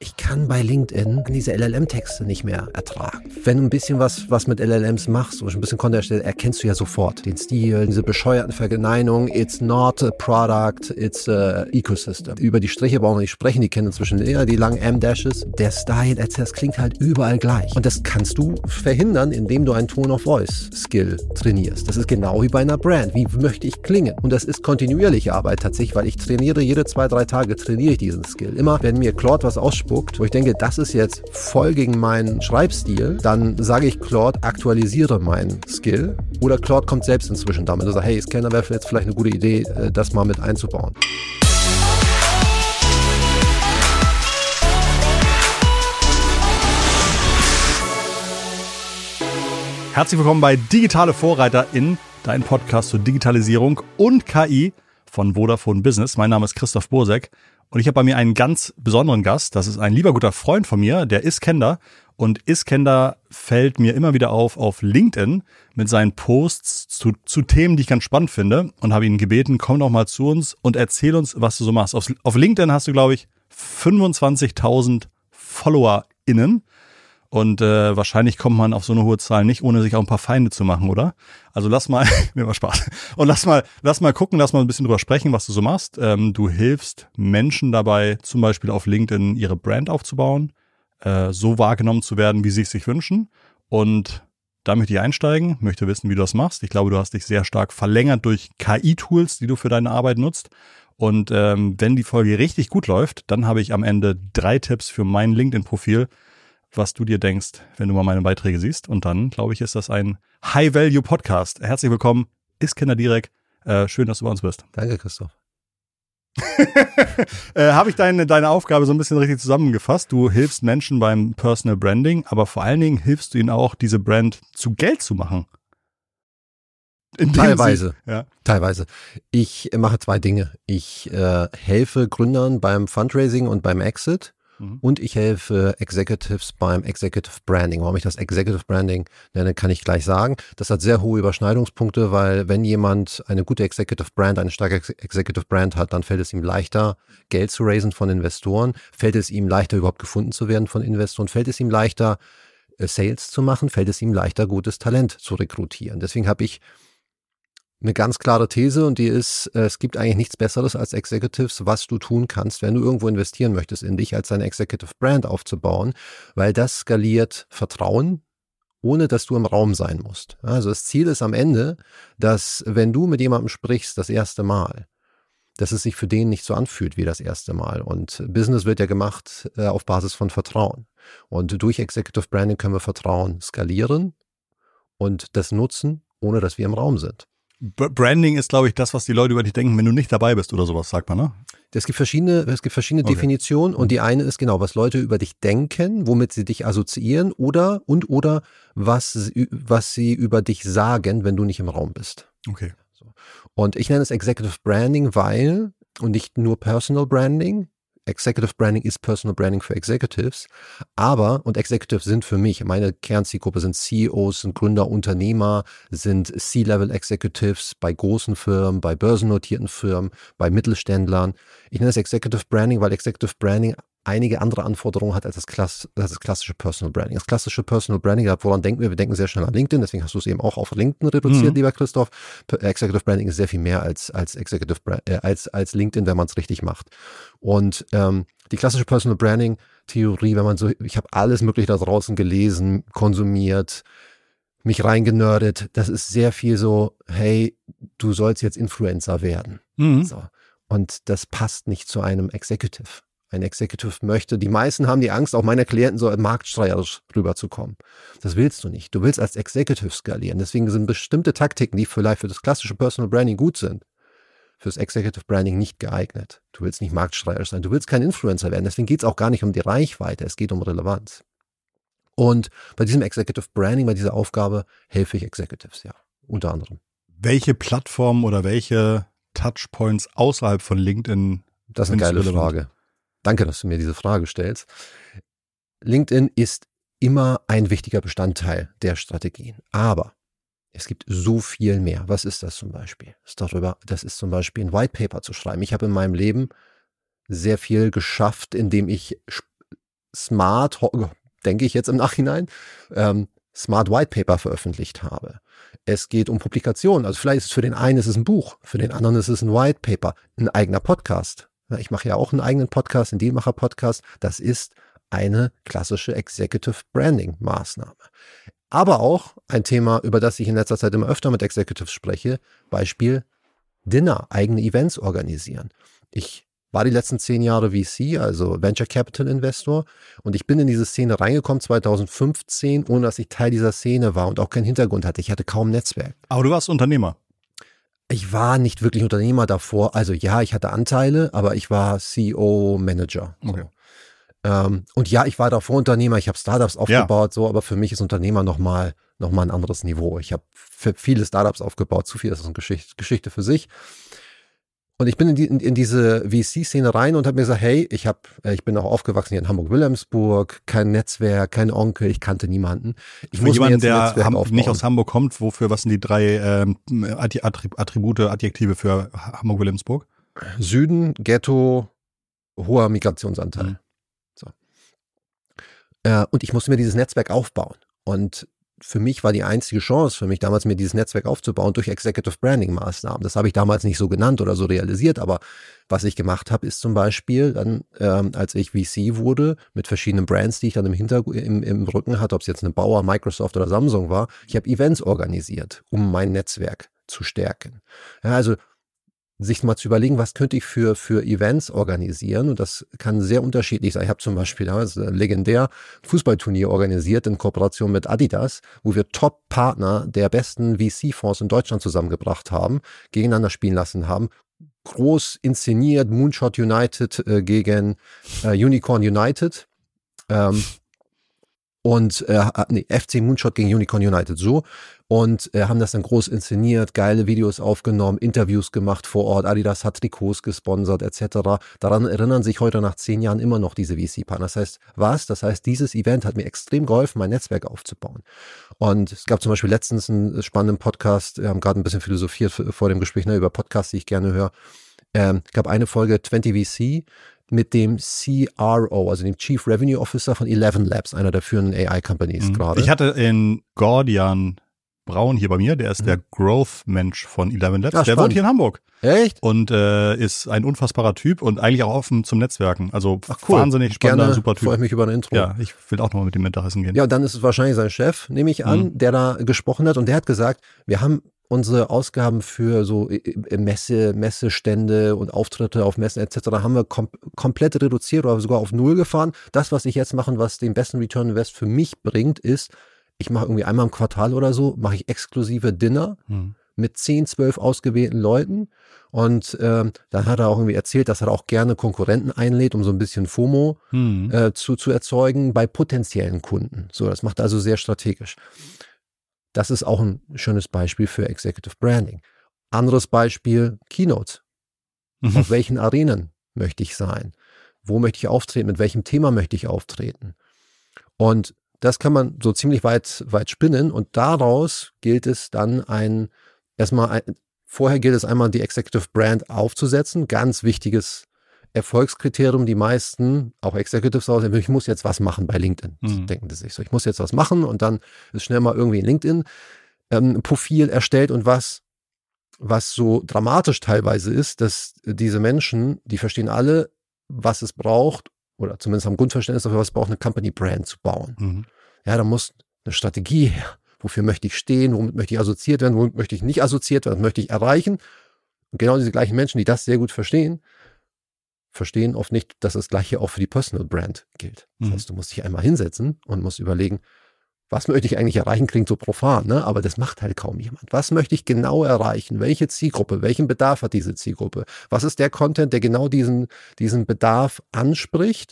ich kann bei LinkedIn diese LLM-Texte nicht mehr ertragen. Wenn du ein bisschen was mit LLMs machst, ein bisschen Content erstellst, erkennst du ja sofort den Stil, diese bescheuerten Verneinungen, it's not a product, it's a ecosystem. Über die Striche brauchen wir nicht sprechen, die kennen inzwischen eher die langen M-Dashes. Der Style, das klingt halt überall gleich. Und das kannst du verhindern, indem du einen Tone-of-Voice-Skill trainierst. Das ist genau wie bei einer Brand. Wie möchte ich klingen? Und das ist kontinuierliche Arbeit tatsächlich, weil ich trainiere jede 2-3 Tage, trainiere ich diesen Skill. Immer, wenn mir Claude was ausspuckt, wo ich denke, das ist jetzt voll gegen meinen Schreibstil, dann sage ich Claude, aktualisiere meinen Skill. Oder Claude kommt selbst inzwischen damit und sagt, hey, Scanner wäre jetzt vielleicht eine gute Idee, das mal mit einzubauen. Herzlich willkommen bei Digitale VorreiterInnen, dein Podcast zur Digitalisierung und KI von Vodafone Business. Mein Name ist Christoph Bursek und ich habe bei mir einen ganz besonderen Gast. Das ist ein lieber guter Freund von mir, der Iskender. Und Iskender fällt mir immer wieder auf LinkedIn mit seinen Posts zu Themen, die ich ganz spannend finde, und habe ihn gebeten, komm doch mal zu uns und erzähl uns, was du so machst. Auf LinkedIn hast du, glaube ich, 25.000 FollowerInnen. Und wahrscheinlich kommt man auf so eine hohe Zahl nicht, ohne sich auch ein paar Feinde zu machen, oder? Also lass mal, mir war Spaß. Und lass mal gucken, lass mal ein bisschen drüber sprechen, was du so machst. Du hilfst Menschen dabei, zum Beispiel auf LinkedIn ihre Brand aufzubauen, so wahrgenommen zu werden, wie sie es sich wünschen. Und da möchte ich einsteigen, möchte wissen, wie du das machst. Ich glaube, du hast dich sehr stark verlängert durch KI-Tools, die du für deine Arbeit nutzt. Und wenn die Folge richtig gut läuft, dann habe ich am Ende 3 Tipps für mein LinkedIn-Profil, was du dir denkst, wenn du mal meine Beiträge siehst. Und dann, glaube ich, ist das ein High-Value-Podcast. Herzlich willkommen, Iskender Direk. Schön, dass du bei uns bist. Danke, Christoph. Habe ich deine Aufgabe so ein bisschen richtig zusammengefasst? Du hilfst Menschen beim Personal Branding, aber vor allen Dingen hilfst du ihnen auch, diese Brand zu Geld zu machen. Teilweise. Ja. Teilweise. Ich mache 2 Dinge. Ich helfe Gründern beim Fundraising und beim Exit. Und ich helfe Executives beim Executive Branding. Warum ich das Executive Branding nenne, kann ich gleich sagen. Das hat sehr hohe Überschneidungspunkte, weil wenn jemand eine gute Executive Brand, eine starke Executive Brand hat, dann fällt es ihm leichter, Geld zu raisen von Investoren, fällt es ihm leichter, überhaupt gefunden zu werden von Investoren, fällt es ihm leichter, Sales zu machen, fällt es ihm leichter, gutes Talent zu rekrutieren. Deswegen habe ich eine ganz klare These, und die ist, es gibt eigentlich nichts Besseres als Executives, was du tun kannst, wenn du irgendwo investieren möchtest in dich, als deine Executive Brand aufzubauen, weil das skaliert Vertrauen, ohne dass du im Raum sein musst. Also das Ziel ist am Ende, dass wenn du mit jemandem sprichst das erste Mal, dass es sich für den nicht so anfühlt wie das erste Mal. Und Business wird ja gemacht auf Basis von Vertrauen. Und durch Executive Branding können wir Vertrauen skalieren und das nutzen, ohne dass wir im Raum sind. Branding ist, glaube ich, das, was die Leute über dich denken, wenn du nicht dabei bist oder sowas, sagt man, ne? Es gibt verschiedene okay. Definitionen, und die eine ist genau, was Leute über dich denken, womit sie dich assoziieren oder was sie über dich sagen, wenn du nicht im Raum bist. Okay. Und ich nenne es Executive Branding, und nicht nur Personal Branding. Executive Branding ist Personal Branding für Executives, und Executives sind für mich, meine Kernzielgruppe sind CEOs, sind Gründer, Unternehmer, sind C-Level Executives bei großen Firmen, bei börsennotierten Firmen, bei Mittelständlern. Ich nenne es Executive Branding, weil Executive Branding einige andere Anforderungen hat als das klassische Personal Branding. Das klassische Personal Branding, woran denken wir? Wir denken sehr schnell an LinkedIn, deswegen hast du es eben auch auf LinkedIn reduziert, lieber Christoph. Executive Branding ist sehr viel mehr als Executive als LinkedIn, wenn man es richtig macht. Und die klassische Personal Branding Theorie, ich habe alles Mögliche da draußen gelesen, konsumiert, mich reingenördet, das ist sehr viel so, hey, du sollst jetzt Influencer werden. So. Und das passt nicht zu einem Executive. Ein Executive möchte, die meisten haben die Angst, auch meine Klienten, so marktschreierisch rüberzukommen. Das willst du nicht. Du willst als Executive skalieren. Deswegen sind bestimmte Taktiken, die vielleicht für das klassische Personal Branding gut sind, fürs Executive Branding nicht geeignet. Du willst nicht marktschreierisch sein. Du willst kein Influencer werden. Deswegen geht es auch gar nicht um die Reichweite. Es geht um Relevanz. Und bei diesem Executive Branding, bei dieser Aufgabe, helfe ich Executives, ja, unter anderem. Welche Plattformen oder welche Touchpoints außerhalb von LinkedIn? Das ist eine geile Frage. Danke, dass du mir diese Frage stellst. LinkedIn ist immer ein wichtiger Bestandteil der Strategien. Aber es gibt so viel mehr. Was ist das zum Beispiel? Das ist zum Beispiel ein White Paper zu schreiben. Ich habe in meinem Leben sehr viel geschafft, indem ich smart, denke ich jetzt im Nachhinein, Smart White Paper veröffentlicht habe. Es geht um Publikationen. Also vielleicht ist es für den einen ist es ein Buch, für den anderen ist es ein White Paper, ein eigener Podcast. Ich mache ja auch einen eigenen Podcast, einen Dealmacher-Podcast. Das ist eine klassische Executive Branding Maßnahme. Aber auch ein Thema, über das ich in letzter Zeit immer öfter mit Executives spreche, Beispiel Dinner, eigene Events organisieren. Ich war die letzten 10 Jahre VC, also Venture Capital Investor, und ich bin in diese Szene reingekommen 2015, ohne dass ich Teil dieser Szene war und auch keinen Hintergrund hatte. Ich hatte kaum Netzwerk. Aber du warst Unternehmer. Ich war nicht wirklich Unternehmer davor. Also ja, ich hatte Anteile, aber ich war CEO-Manager. Okay. Und ja, ich war davor Unternehmer, ich habe Startups aufgebaut, so, aber für mich ist Unternehmer nochmal ein anderes Niveau. Ich habe viele Startups aufgebaut, zu viel, das ist eine Geschichte für sich. Und ich bin in diese VC-Szene rein und habe mir gesagt, hey, ich bin auch aufgewachsen hier in Hamburg-Wilhelmsburg, kein Netzwerk, kein Onkel, ich kannte niemanden. Ich muss jemanden, der nicht aus Hamburg kommt, was sind die 3 Adjektive für Hamburg-Wilhelmsburg? Süden, Ghetto, hoher Migrationsanteil. So. Und ich musste mir dieses Netzwerk aufbauen. Und für mich war die einzige Chance mir dieses Netzwerk aufzubauen durch Executive Branding Maßnahmen. Das habe ich damals nicht so genannt oder so realisiert, aber was ich gemacht habe, ist zum Beispiel dann, als ich VC wurde, mit verschiedenen Brands, die ich dann im Rücken hatte, ob es jetzt eine Bauer, Microsoft oder Samsung war, ich habe Events organisiert, um mein Netzwerk zu stärken. Ja, also sich mal zu überlegen, was könnte ich für Events organisieren, und das kann sehr unterschiedlich sein. Ich habe zum Beispiel damals ein legendär Fußballturnier organisiert in Kooperation mit Adidas, wo wir Top-Partner der besten VC-Fonds in Deutschland zusammengebracht haben, gegeneinander spielen lassen haben, groß inszeniert, Moonshot United gegen Unicorn United, FC Moonshot gegen Unicorn United, so. Und haben das dann groß inszeniert, geile Videos aufgenommen, Interviews gemacht vor Ort, Adidas hat Trikots gesponsert etc. Daran erinnern sich heute nach 10 Jahren immer noch diese VC-Partner. Das heißt, dieses Event hat mir extrem geholfen, mein Netzwerk aufzubauen. Und es gab zum Beispiel letztens einen spannenden Podcast, wir haben gerade ein bisschen philosophiert vor dem Gespräch, über Podcasts, die ich gerne höre. Es gab eine Folge 20 VC mit dem CRO, also dem Chief Revenue Officer von 11 Labs, einer der führenden AI-Companies gerade. Ich hatte in Gordian Braun hier bei mir, der ist der Growth-Mensch von 11 Labs. Ja, der wohnt hier in Hamburg. Echt? Und ist ein unfassbarer Typ und eigentlich auch offen zum Netzwerken. Also cool. Wahnsinnig spannender, Gerne, super Typ. Freue ich mich über ein Intro. Ja, ich will auch nochmal mit dem Mittagessen gehen. Ja, und dann ist es wahrscheinlich sein Chef, nehme ich an, der da gesprochen hat, und der hat gesagt, wir haben unsere Ausgaben für so Messestände und Auftritte auf Messen etc. haben wir komplett reduziert oder sogar auf 0 gefahren. Das, was ich jetzt mache, was den besten Return Invest für mich bringt, ist, ich mache irgendwie einmal im Quartal oder so, mache ich exklusive Dinner mit 10, 12 ausgewählten Leuten. Und dann hat er auch irgendwie erzählt, dass er auch gerne Konkurrenten einlädt, um so ein bisschen FOMO zu erzeugen bei potenziellen Kunden. So, das macht er also sehr strategisch. Das ist auch ein schönes Beispiel für Executive Branding. Anderes Beispiel, Keynotes. Auf welchen Arenen möchte ich sein? Wo möchte ich auftreten? Mit welchem Thema möchte ich auftreten? Und das kann man so ziemlich weit spinnen, und daraus gilt es dann vorher gilt es einmal, die Executive Brand aufzusetzen. Ganz wichtiges Erfolgskriterium, die meisten, auch Executives aussehen, ich muss jetzt was machen bei LinkedIn. Denken die sich so, ich muss jetzt was machen, und dann ist schnell mal irgendwie ein LinkedIn-Profil erstellt, und was so dramatisch teilweise ist, dass diese Menschen, die verstehen alle, was es braucht, oder zumindest haben Grundverständnis dafür, was es braucht, eine Company Brand zu bauen. Ja, da muss eine Strategie her. Wofür möchte ich stehen? Womit möchte ich assoziiert werden? Womit möchte ich nicht assoziiert werden? Was möchte ich erreichen? Und genau diese gleichen Menschen, die das sehr gut verstehen oft nicht, dass das Gleiche auch für die Personal Brand gilt. Das heißt, du musst dich einmal hinsetzen und musst überlegen, was möchte ich eigentlich erreichen? Klingt so profan, ne? Aber das macht halt kaum jemand. Was möchte ich genau erreichen? Welche Zielgruppe? Welchen Bedarf hat diese Zielgruppe? Was ist der Content, der genau diesen Bedarf anspricht?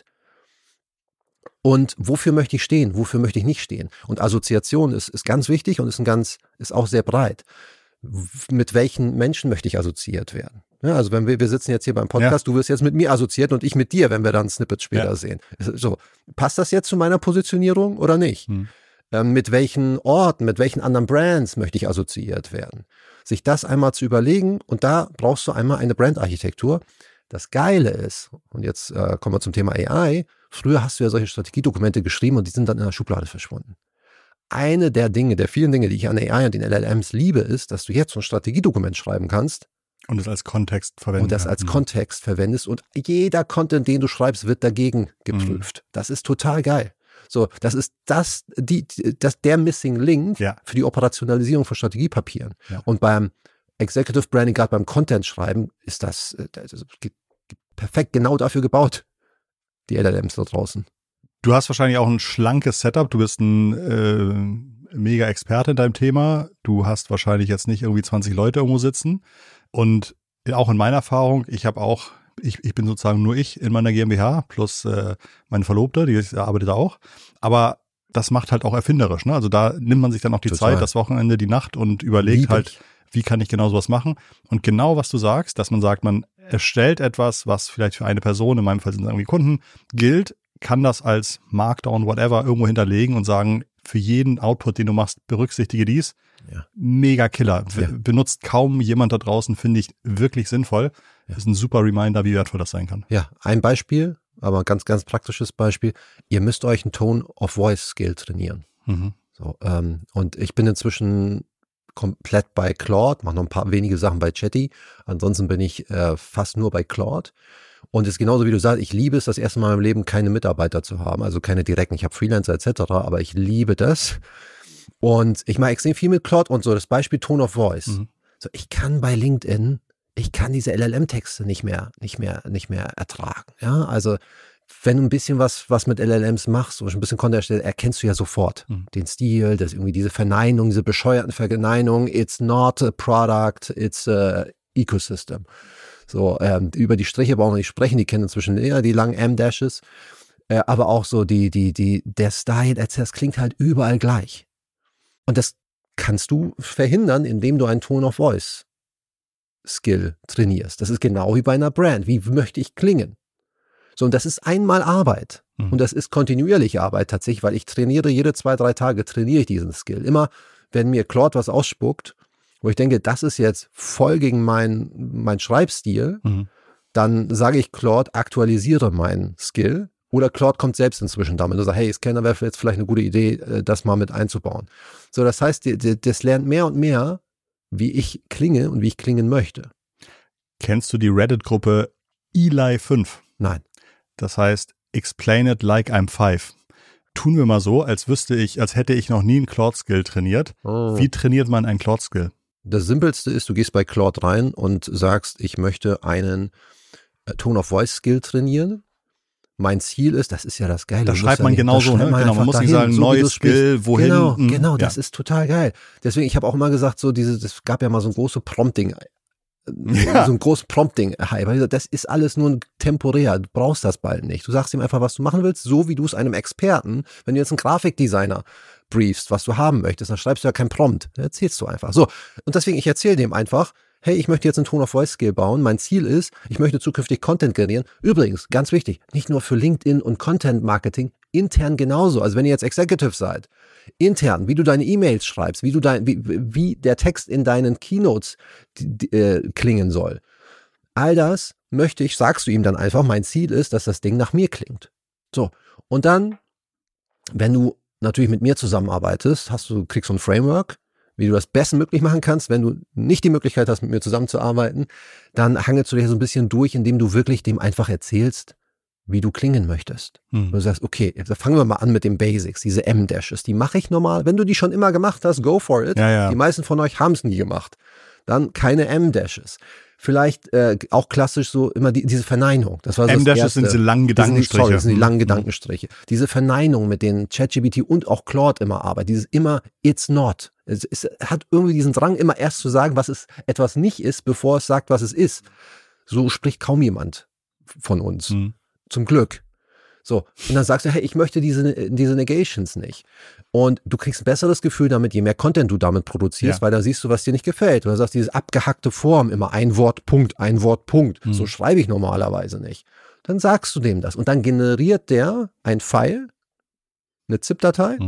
Und wofür möchte ich stehen? Wofür möchte ich nicht stehen? Und Assoziation ist ganz wichtig und ist auch sehr breit. Mit welchen Menschen möchte ich assoziiert werden? Ja, also wenn wir sitzen jetzt hier beim Podcast, du wirst jetzt mit mir assoziiert und ich mit dir, wenn wir dann Snippets später sehen. So, passt das jetzt zu meiner Positionierung oder nicht? Mit welchen Orten, mit welchen anderen Brands möchte ich assoziiert werden? Sich das einmal zu überlegen, und da brauchst du einmal eine Brandarchitektur. Das Geile ist, und jetzt kommen wir zum Thema AI, Früher hast du ja solche Strategiedokumente geschrieben und die sind dann in der Schublade verschwunden. Eine der vielen Dinge, die ich an AI und den LLMs liebe, ist, dass du jetzt so ein Strategiedokument schreiben kannst. Und es als Kontext verwenden. Und das als Kontext verwendest und jeder Content, den du schreibst, wird dagegen geprüft. Das ist total geil. So, das ist der Missing Link für die Operationalisierung von Strategiepapieren. Ja. Und beim Executive Branding, gerade beim Content schreiben, ist das perfekt genau dafür gebaut, die LLMs da draußen. Du hast wahrscheinlich auch ein schlankes Setup. Du bist ein mega Experte in deinem Thema. Du hast wahrscheinlich jetzt nicht irgendwie 20 Leute irgendwo sitzen. Und auch in meiner Erfahrung, ich bin sozusagen nur ich in meiner GmbH plus meine Verlobte, die arbeitet auch. Aber das macht halt auch erfinderisch. Ne? Also da nimmt man sich dann auch die Zeit, das Wochenende, die Nacht und überlegt halt, wie kann ich genau sowas machen. Und genau was du sagst, dass man sagt, man erstellt etwas, was vielleicht für eine Person, in meinem Fall sind es irgendwie Kunden, gilt, kann das als Markdown, whatever, irgendwo hinterlegen und sagen, für jeden Output, den du machst, berücksichtige dies. Ja. Mega Killer. Ja. Benutzt kaum jemand da draußen, finde ich wirklich sinnvoll. Das ist ein super Reminder, wie wertvoll das sein kann. Ja, ein Beispiel, aber ganz, ganz praktisches Beispiel. Ihr müsst euch einen Tone of Voice Skill trainieren. So, und ich bin inzwischen komplett bei Claude, mache noch ein paar wenige Sachen bei Chatty. Ansonsten bin ich fast nur bei Claude. Und es ist genauso, wie du sagst, ich liebe es, das erste Mal im Leben keine Mitarbeiter zu haben, also keine direkten, ich habe Freelancer etc., aber ich liebe das. Und ich mache extrem viel mit Claude und so, das Beispiel Tone of Voice. So, ich kann bei LinkedIn, diese LLM-Texte nicht mehr ertragen. Ja, also wenn du ein bisschen was mit LLMs machst, so ein bisschen Content erstellst, erkennst du ja sofort den Stil, das irgendwie diese Verneinung, diese bescheuerten Verneinungen, it's not a product, it's a ecosystem. So, über die Striche brauchen wir nicht sprechen, die kennen inzwischen eher die langen M-Dashes, aber auch so der Style, das klingt halt überall gleich. Und das kannst du verhindern, indem du einen Tone of Voice Skill trainierst. Das ist genau wie bei einer Brand. Wie möchte ich klingen? So, und das ist einmal Arbeit. Und das ist kontinuierliche Arbeit tatsächlich, weil ich trainiere jede 2-3 Tage, trainiere ich diesen Skill. Immer, wenn mir Claude was ausspuckt, wo ich denke, das ist jetzt voll gegen mein Schreibstil, dann sage ich Claude, aktualisiere meinen Skill. Oder Claude kommt selbst inzwischen damit und sagt, hey, Scanner wäre jetzt vielleicht eine gute Idee, das mal mit einzubauen. So, das heißt, das lernt mehr und mehr, wie ich klinge und wie ich klingen möchte. Kennst du die Reddit-Gruppe Eli 5? Nein. Das heißt, explain it like I'm 5. Tun wir mal so, als hätte ich noch nie einen Claude-Skill trainiert. Wie trainiert man einen Claude-Skill? Das Simpelste ist, du gehst bei Claude rein und sagst, ich möchte einen Tone of Voice Skill trainieren. Mein Ziel ist, das ist ja das Geile. Da schreibt man genauso, ne? Genau, man muss nicht sagen, neues Skill, wohin. Genau, das ist total geil. Deswegen, ich habe auch immer gesagt, so das gab ja mal so ein großes Prompting, so ein großes Prompting-Hype. Das ist alles nur temporär, du brauchst das bald nicht. Du sagst ihm einfach, was du machen willst, so wie du es einem Experten, wenn du jetzt einen Grafikdesigner briefst, was du haben möchtest, dann schreibst du ja kein Prompt, dann erzählst du einfach. So, und deswegen, ich erzähle dem einfach, hey, ich möchte jetzt einen Tone of Voice Skill bauen. Mein Ziel ist, ich möchte zukünftig Content generieren. Übrigens, ganz wichtig, nicht nur für LinkedIn und Content Marketing, intern genauso. Also wenn ihr jetzt Executive seid, intern, wie du deine E-Mails schreibst, wie der Text in deinen Keynotes klingen soll. All das möchte ich, sagst du ihm dann einfach, mein Ziel ist, dass das Ding nach mir klingt. So, und dann, wenn du natürlich mit mir zusammenarbeitest, kriegst du ein Framework, wie du das bestmöglich machen kannst. Wenn du nicht die Möglichkeit hast, mit mir zusammenzuarbeiten, dann hangelst du dich so ein bisschen durch, indem du wirklich dem einfach erzählst, wie du klingen möchtest. Du sagst, okay, jetzt fangen wir mal an mit den Basics, diese M-Dashes, die mache ich normal. Wenn du die schon immer gemacht hast, go for it. Ja. Die meisten von euch haben es nie gemacht. Dann keine M-Dashes. Vielleicht auch klassisch so immer diese Verneinung. Das war so M-Dashes sind diese langen Gedankenstriche. Das sind die langen Gedankenstriche. Diese Verneinung, mit denen ChatGPT und auch Claude immer arbeitet. Dieses immer, it's not. Es hat irgendwie diesen Drang, immer erst zu sagen, was es etwas nicht ist, bevor es sagt, was es ist. So spricht kaum jemand von uns. Zum Glück. So, und dann sagst du, hey, ich möchte diese Negations nicht. Und du kriegst ein besseres Gefühl damit, je mehr Content du damit produzierst, weil da siehst du, was dir nicht gefällt. Und dann sagst du, diese abgehackte Form, immer ein Wort, Punkt, ein Wort, Punkt. So schreibe ich normalerweise nicht. Dann sagst du dem das. Und dann generiert der ein File, eine ZIP-Datei.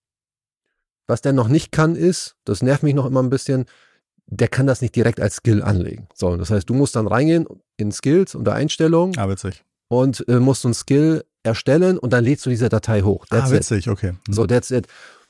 Was der noch nicht kann ist, das nervt mich noch immer ein bisschen, der kann das nicht direkt als Skill anlegen. So, das heißt, du musst dann reingehen in Skills unter Einstellungen. Witzig. Und musst so ein Skill erstellen und dann lädst du diese Datei hoch. That's witzig, okay. So, that's it.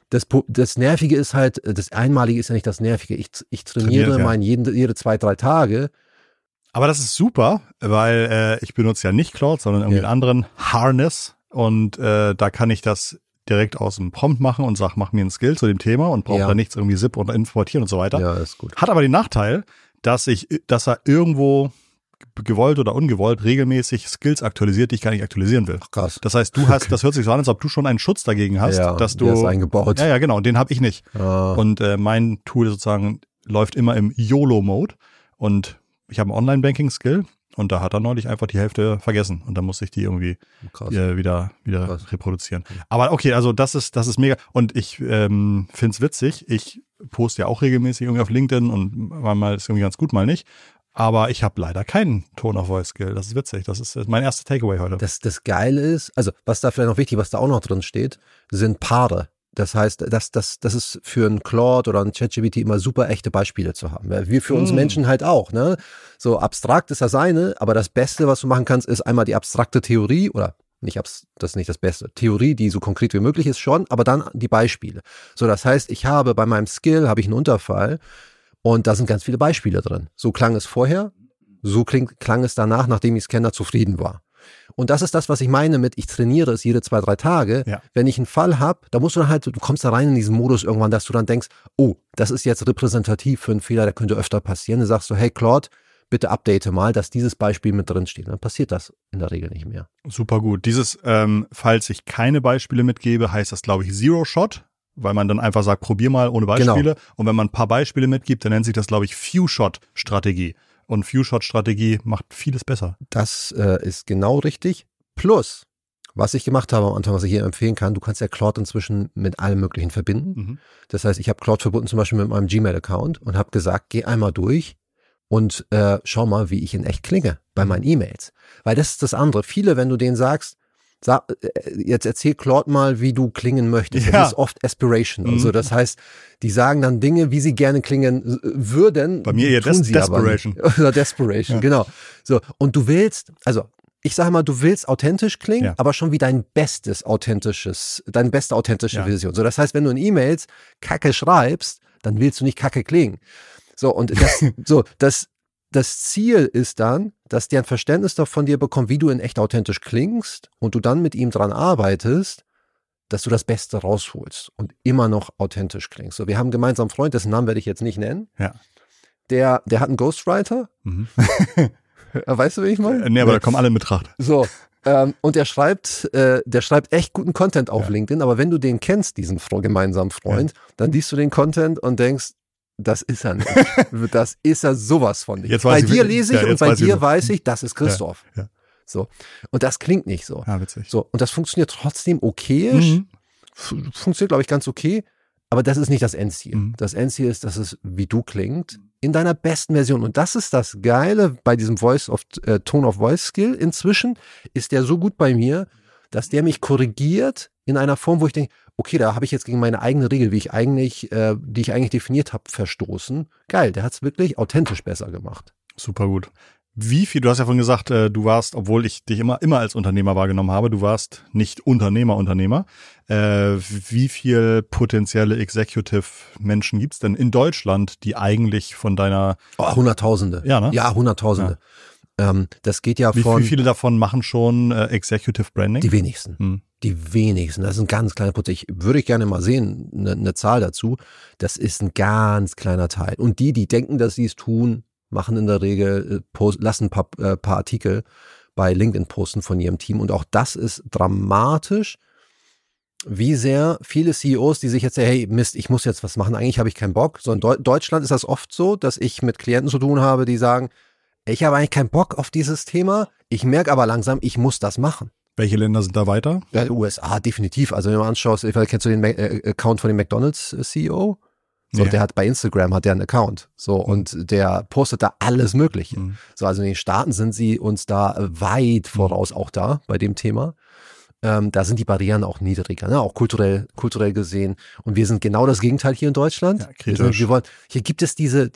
Das Nervige ist halt, das Einmalige ist ja nicht das Nervige. Ich trainiere jede 2-3 Tage. Aber das ist super, weil ich benutze ja nicht Claude, sondern irgendwie einen anderen Harness und da kann ich das direkt aus dem Prompt machen und sag, mach mir einen Skill zu dem Thema und brauche da nichts irgendwie zip und importieren und so weiter. Ja, ist gut. Hat aber den Nachteil, dass er irgendwo gewollt oder ungewollt regelmäßig Skills aktualisiert, die ich gar nicht aktualisieren will. Ach, krass. Das heißt, das hört sich so an, als ob du schon einen Schutz dagegen hast, dass du. Der ist eingebaut. Ja, genau, den habe ich nicht. Und mein Tool sozusagen läuft immer im YOLO-Mode und ich habe einen Online-Banking-Skill und da hat er neulich einfach die Hälfte vergessen und dann muss ich die irgendwie wieder reproduzieren. Aber okay, also das ist mega und ich finde es witzig. Ich poste ja auch regelmäßig irgendwie auf LinkedIn und mal ist irgendwie ganz gut, mal nicht. Aber ich habe leider keinen Tone-of-Voice-Skill. Das ist witzig. Das ist mein erster Takeaway heute. Das Geile ist, also was da vielleicht noch wichtig, was da auch noch drin steht, sind Paare. Das heißt, das ist für einen Claude oder einen ChatGPT immer super echte Beispiele zu haben. Wir für uns Menschen halt auch, ne? So abstrakt ist das eine, aber das Beste, was du machen kannst, ist einmal die abstrakte Theorie oder das ist nicht das Beste. Theorie, die so konkret wie möglich ist schon, aber dann die Beispiele. So, das heißt, bei meinem Skill habe ich einen Unterfall und da sind ganz viele Beispiele drin. So klang es vorher, so klang es danach, nachdem ich Scanner zufrieden war. Und das ist das, was ich meine mit, ich trainiere es jede 2-3 Tage. Ja. Wenn ich einen Fall habe, da musst du du kommst da rein in diesen Modus irgendwann, dass du dann denkst, oh, das ist jetzt repräsentativ für einen Fehler, der könnte öfter passieren. Dann sagst du, hey Claude, bitte update mal, dass dieses Beispiel mit drin steht. Dann passiert das in der Regel nicht mehr. Super gut. Falls ich keine Beispiele mitgebe, heißt das, glaube ich, Zero Shot, weil man dann einfach sagt, probier mal ohne Beispiele. Genau. Und wenn man ein paar Beispiele mitgibt, dann nennt sich das, glaube ich, Few-Shot-Strategie. Und Few-Shot-Strategie macht vieles besser. Das ist genau richtig. Plus, was ich gemacht habe am Anfang, was ich hier empfehlen kann, du kannst ja Claude inzwischen mit allem Möglichen verbinden. Mhm. Das heißt, ich habe Claude verbunden zum Beispiel mit meinem Gmail-Account und habe gesagt, geh einmal durch und schau mal, wie ich in echt klinge bei meinen E-Mails. Weil das ist das andere. Viele, wenn du denen sagst, jetzt erzähl Claude mal, wie du klingen möchtest. Ja. Das ist oft Aspiration. Also das heißt, die sagen dann Dinge, wie sie gerne klingen würden. Bei mir eher Desperation. Oder Desperation, genau. So, und du willst, also ich sage mal, du willst authentisch klingen, aber schon wie deine beste authentische Version. So, das heißt, wenn du in E-Mails Kacke schreibst, dann willst du nicht Kacke klingen. So, und das Ziel ist dann, dass der ein Verständnis davon dir bekommt, wie du in echt authentisch klingst und du dann mit ihm dran arbeitest, dass du das Beste rausholst und immer noch authentisch klingst. So, wir haben einen gemeinsamen Freund, dessen Namen werde ich jetzt nicht nennen. Ja. Der hat einen Ghostwriter. Mhm. Weißt du, wie ich meine? Nee, aber da kommen alle in Betracht. So, und der schreibt echt guten Content auf LinkedIn, aber wenn du den kennst, diesen gemeinsamen Freund, dann liest du den Content und denkst, das ist er nicht. Das ist er sowas von nicht. Bei dir lese ich und bei dir weiß ich, das ist Christoph. Ja. So. Und das klingt nicht so. Ja, witzig. So. Und das funktioniert trotzdem okayisch. Mhm. Funktioniert, glaube ich, ganz okay. Aber das ist nicht das Endziel. Mhm. Das Endziel ist, dass es wie du klingt, in deiner besten Version. Und das ist das Geile bei diesem Tone-of-Voice-Skill. Inzwischen ist der so gut bei mir, dass der mich korrigiert in einer Form, wo ich denke, okay, da habe ich jetzt gegen meine eigene Regel, die ich eigentlich definiert habe, verstoßen. Geil, der hat es wirklich authentisch besser gemacht. Super gut. Wie viel, du hast ja vorhin gesagt, du warst, obwohl ich dich immer als Unternehmer wahrgenommen habe, du warst nicht Unternehmer. Wie viel potenzielle Executive-Menschen gibt's denn in Deutschland, die eigentlich von deiner... Hunderttausende. Ja, ne? Ja, Hunderttausende. Ja. Das geht ja Wie viele davon machen schon Executive Branding? Die wenigsten. Die wenigsten. Das ist ein ganz kleiner Prozent. Würde ich gerne mal sehen, eine Zahl dazu. Das ist ein ganz kleiner Teil. Und die denken, dass sie es tun, machen in der Regel, lassen ein paar Artikel bei LinkedIn posten von ihrem Team. Und auch das ist dramatisch, wie sehr viele CEOs, die sich jetzt sagen, hey Mist, ich muss jetzt was machen, eigentlich habe ich keinen Bock. So in Deutschland ist das oft so, dass ich mit Klienten zu tun habe, die sagen, ich habe eigentlich keinen Bock auf dieses Thema, ich merke aber langsam, ich muss das machen. Welche Länder sind da weiter? Ja, USA definitiv. Also wenn du anschaust, kennst du den Account von dem McDonald's CEO? So, der hat bei Instagram einen Account. So, und der postet da alles Mögliche. So, also in den Staaten sind sie uns da weit voraus auch da bei dem Thema. Da sind die Barrieren auch niedriger, ne? Auch kulturell gesehen. Und wir sind genau das Gegenteil hier in Deutschland. Ja, kritisch. Hier gibt es diese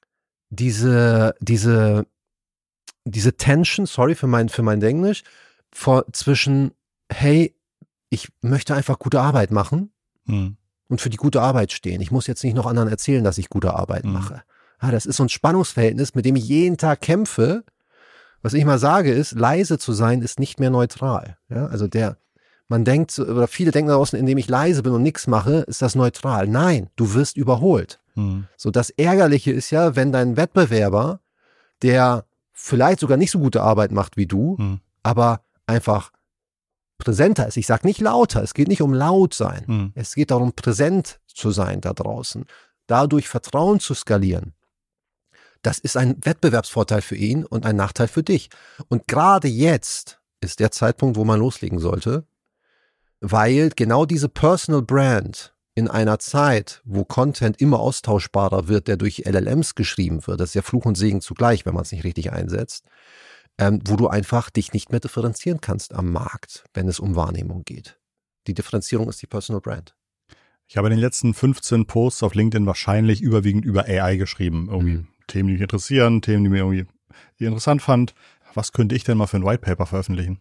Tension, sorry für mein Englisch, zwischen, hey, ich möchte einfach gute Arbeit machen und für die gute Arbeit stehen. Ich muss jetzt nicht noch anderen erzählen, dass ich gute Arbeit mache. Ja, das ist so ein Spannungsverhältnis, mit dem ich jeden Tag kämpfe. Was ich mal sage ist, leise zu sein ist nicht mehr neutral. Ja, also man denkt, oder viele denken da draußen, indem ich leise bin und nichts mache, ist das neutral. Nein, du wirst überholt. So, das Ärgerliche ist ja, wenn dein Wettbewerber, der vielleicht sogar nicht so gute Arbeit macht wie du, aber einfach präsenter ist. Ich sage nicht lauter, es geht nicht um laut sein. Es geht darum, präsent zu sein da draußen. Dadurch Vertrauen zu skalieren. Das ist ein Wettbewerbsvorteil für ihn und ein Nachteil für dich. Und gerade jetzt ist der Zeitpunkt, wo man loslegen sollte, weil genau diese Personal Brand in einer Zeit, wo Content immer austauschbarer wird, der durch LLMs geschrieben wird, das ist ja Fluch und Segen zugleich, wenn man es nicht richtig einsetzt, wo du einfach dich nicht mehr differenzieren kannst am Markt, wenn es um Wahrnehmung geht. Die Differenzierung ist die Personal Brand. Ich habe in den letzten 15 Posts auf LinkedIn wahrscheinlich überwiegend über AI geschrieben. Irgendwie Themen, die mich interessieren, Themen, die mir irgendwie interessant fand. Was könnte ich denn mal für ein White Paper veröffentlichen?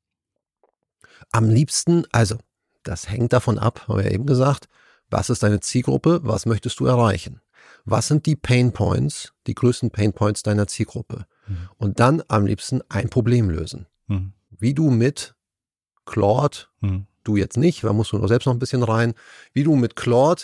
Am liebsten, also das hängt davon ab, haben wir ja eben gesagt, was ist deine Zielgruppe, was möchtest du erreichen? Was sind die Pain Points, die größten Pain Points deiner Zielgruppe? Und dann am liebsten ein Problem lösen. Wie du mit Claude, du jetzt nicht, da musst du noch selbst noch ein bisschen rein, wie du mit Claude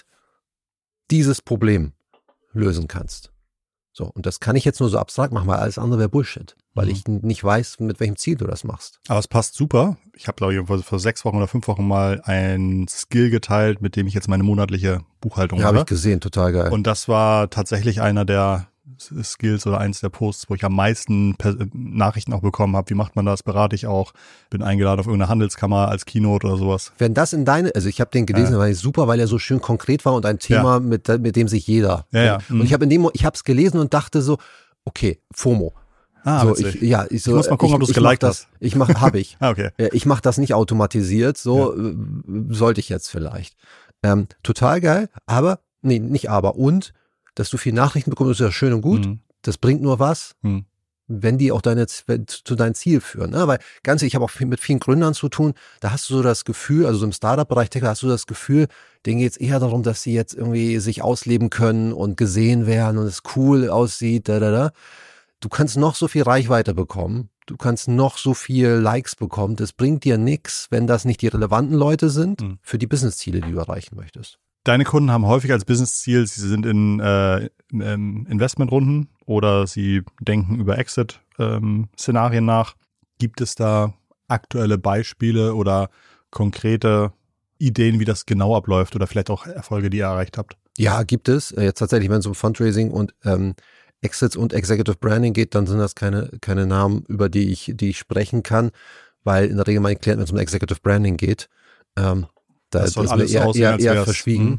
dieses Problem lösen kannst. So, und das kann ich jetzt nur so abstrakt machen, weil alles andere wäre Bullshit, weil ich nicht weiß, mit welchem Ziel du das machst. Aber es passt super. Ich habe, glaube ich, vor 6 Wochen oder 5 Wochen mal ein Skill geteilt, mit dem ich jetzt meine monatliche Buchhaltung mache. Ja, habe ich gesehen, total geil. Und das war tatsächlich einer der Skills oder eins der Posts, wo ich am meisten Nachrichten auch bekommen habe. Wie macht man das? Berate ich auch. Bin eingeladen auf irgendeine Handelskammer als Keynote oder sowas. Wenn das also ich habe den gelesen, war super, weil er so schön konkret war und ein Thema, mit dem sich jeder. Und ich habe es gelesen und dachte so, okay, FOMO. So, ich muss mal gucken, ob du es geliked hast. Habe ich. Okay. Ich mache das nicht automatisiert, sollte ich jetzt vielleicht. Total geil, aber, nee, nicht aber, und dass du viel Nachrichten bekommst, ist ja schön und gut. Das bringt nur was, wenn die auch zu deinem Ziel führen. Ne? Weil ich habe auch mit vielen Gründern zu tun, da hast du so das Gefühl, also so im Startup-Bereich, hast du das Gefühl, denen geht es eher darum, dass sie jetzt irgendwie sich ausleben können und gesehen werden und es cool aussieht. Du kannst noch so viel Reichweite bekommen, du kannst noch so viel Likes bekommen, das bringt dir nichts, wenn das nicht die relevanten Leute sind für die Businessziele, die du erreichen möchtest. Deine Kunden haben häufig als Businessziel, sie sind in Investmentrunden oder sie denken über Exit-Szenarien nach. Gibt es da aktuelle Beispiele oder konkrete Ideen, wie das genau abläuft oder vielleicht auch Erfolge, die ihr erreicht habt? Ja, gibt es. Jetzt tatsächlich, wenn es um Fundraising und Exits und Executive Branding geht, dann sind das keine Namen, über die ich sprechen kann, weil in der Regel meine Klienten, wenn es um Executive Branding geht, da ist mir eher verschwiegen.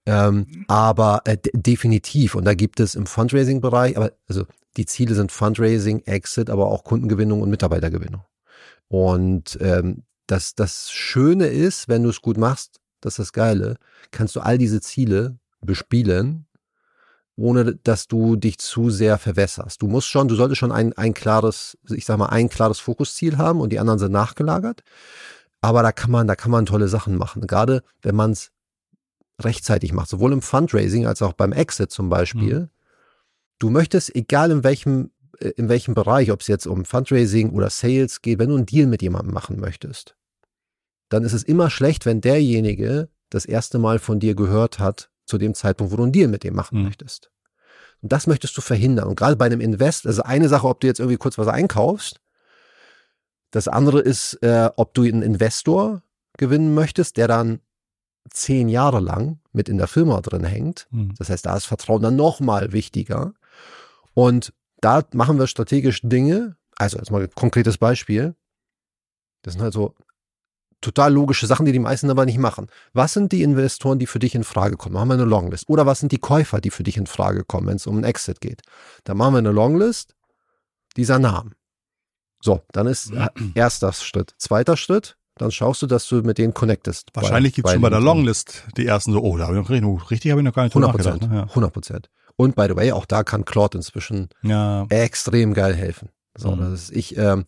Aber definitiv. Und da gibt es im Fundraising-Bereich, also die Ziele sind Fundraising, Exit, aber auch Kundengewinnung und Mitarbeitergewinnung. Und das Schöne ist, wenn du es gut machst, das ist das Geile, kannst du all diese Ziele bespielen, ohne dass du dich zu sehr verwässerst. Du solltest schon ein klares Fokusziel haben und die anderen sind nachgelagert. Aber da kann man tolle Sachen machen. Gerade wenn man es rechtzeitig macht, sowohl im Fundraising als auch beim Exit zum Beispiel. Du möchtest, egal in welchem Bereich, ob es jetzt um Fundraising oder Sales geht, wenn du einen Deal mit jemandem machen möchtest, dann ist es immer schlecht, wenn derjenige das erste Mal von dir gehört hat, zu dem Zeitpunkt, wo du einen Deal mit dem machen möchtest. Und das möchtest du verhindern. Und gerade bei einem also eine Sache, ob du jetzt irgendwie kurz was einkaufst, das andere ist, ob du einen Investor gewinnen möchtest, der dann 10 Jahre lang mit in der Firma drin hängt. Das heißt, da ist Vertrauen dann nochmal wichtiger. Und da machen wir strategisch Dinge, also jetzt mal ein konkretes Beispiel, das sind halt so total logische Sachen, die die meisten aber nicht machen. Was sind die Investoren, die für dich in Frage kommen? Da machen wir eine Longlist. Oder was sind die Käufer, die für dich in Frage kommen, wenn es um einen Exit geht? Da machen wir eine Longlist dieser Namen. So, dann ist erster Schritt. Zweiter Schritt, dann schaust du, dass du mit denen connectest. Wahrscheinlich gibt es schon bei der Longlist die ersten so, da habe ich noch gar nicht drüber nachgedacht. 100%. Und by the way, auch da kann Claude inzwischen extrem geil helfen. So,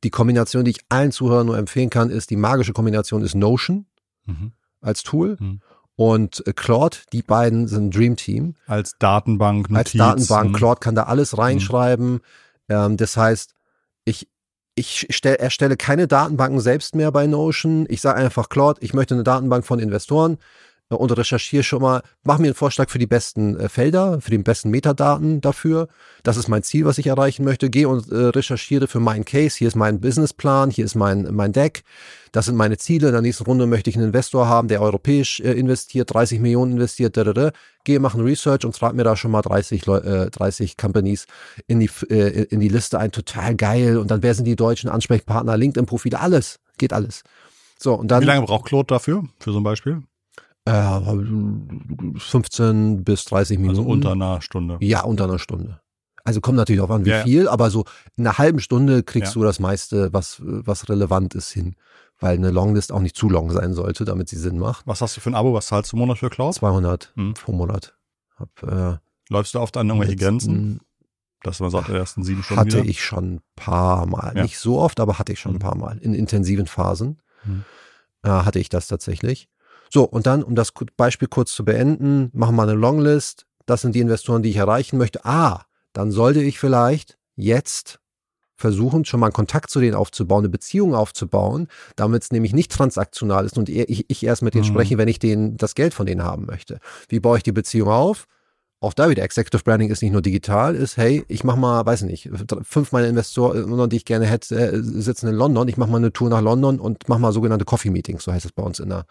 die Kombination, die ich allen Zuhörern nur empfehlen kann, ist, die magische Kombination ist Notion als Tool und Claude. Die beiden sind ein Dream Team. Als Datenbank, Notizen. Als Datenbank. Claude kann da alles reinschreiben. Das heißt, ich erstelle keine Datenbanken selbst mehr bei Notion. Ich sage einfach, Claude, ich möchte eine Datenbank von Investoren und recherchiere schon mal, mach mir einen Vorschlag für die besten Felder, für die besten Metadaten dafür. Das ist mein Ziel, was ich erreichen möchte. Gehe und recherchiere für meinen Case. Hier ist mein Businessplan, hier ist mein Deck. Das sind meine Ziele. In der nächsten Runde möchte ich einen Investor haben, der europäisch investiert, 30 Millionen investiert. Gehe, mache ein Research und trage mir da schon mal 30 Companies in die Liste ein. Total geil. Und dann, wer sind die deutschen Ansprechpartner, LinkedIn-Profile, alles. Geht alles. So, und dann. Wie lange braucht Claude dafür, für so ein Beispiel? 15 bis 30 Minuten. Also unter einer Stunde. Ja, unter einer Stunde. Also kommt natürlich auch an, wie viel, aber so in einer halben Stunde kriegst du das meiste, was relevant ist, hin. Weil eine Longlist auch nicht zu long sein sollte, damit sie Sinn macht. Was hast du für ein Abo? Was zahlst du im Monat für Claude? 200 pro Monat. Läufst du oft an irgendwelche Grenzen? Dass man sagt, ersten 7 Stunden Hatte ich schon ein paar Mal. Ja. Nicht so oft, aber hatte ich schon ein paar Mal. In intensiven Phasen hatte ich das tatsächlich. So, und dann, um das Beispiel kurz zu beenden, machen wir eine Longlist. Das sind die Investoren, die ich erreichen möchte. Dann sollte ich vielleicht jetzt versuchen, schon mal einen Kontakt zu denen aufzubauen, eine Beziehung aufzubauen, damit es nämlich nicht transaktional ist und ich erst mit denen spreche, wenn ich das Geld von denen haben möchte. Wie baue ich die Beziehung auf? Auch da wieder, Executive Branding ist nicht nur digital, ist, hey, ich mache mal, weiß nicht, 5 meiner Investoren, die ich gerne hätte, sitzen in London, ich mache mal eine Tour nach London und mache mal sogenannte Coffee Meetings, so heißt es bei uns in der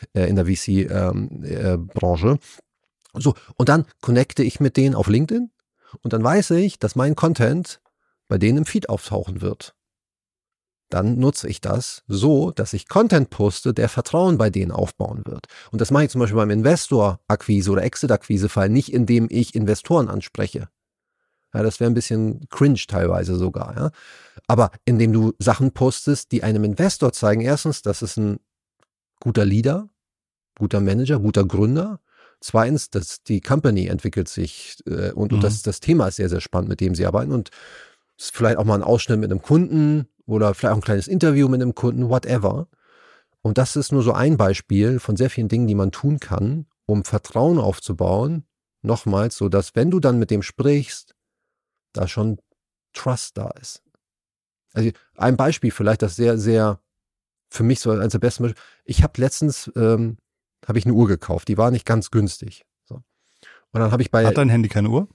VC-Branche. So, und dann connecte ich mit denen auf LinkedIn und dann weiß ich, dass mein Content bei denen im Feed auftauchen wird. Dann nutze ich das so, dass ich Content poste, der Vertrauen bei denen aufbauen wird. Und das mache ich zum Beispiel beim Investor-Akquise- oder Exit-Akquise-Fall nicht, indem ich Investoren anspreche. Ja, das wäre ein bisschen cringe teilweise sogar. Ja. Aber indem du Sachen postest, die einem Investor zeigen, erstens, das ist ein guter Leader, guter Manager, guter Gründer. Zweitens, die Company entwickelt sich und das Thema ist sehr, sehr spannend, mit dem sie arbeiten. Und vielleicht auch mal ein Ausschnitt mit einem Kunden oder vielleicht auch ein kleines Interview mit einem Kunden, whatever. Und das ist nur so ein Beispiel von sehr vielen Dingen, die man tun kann, um Vertrauen aufzubauen. Nochmals, so dass, wenn du dann mit dem sprichst, da schon Trust da ist. Also ein Beispiel vielleicht, das sehr, sehr für mich so eines der besten Beispiele. Ich habe letztens habe ich eine Uhr gekauft, die war nicht ganz günstig. So. Und dann habe ich Hat dein Handy keine Uhr?